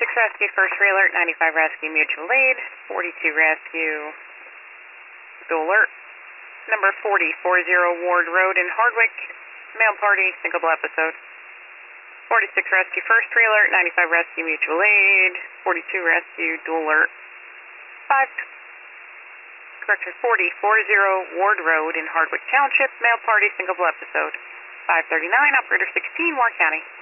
Rescue, first re-alert, 95 Rescue, mutual aid, 42 Rescue, dual alert, number 40 Ward Road in Hardwick, mail party, single episode. 46 Rescue, first re-alert, 95 Rescue, mutual aid, 42 Rescue, dual alert, 40 Ward Road in Hardwick Township, mail party, single episode. 539, operator 16, Warren County.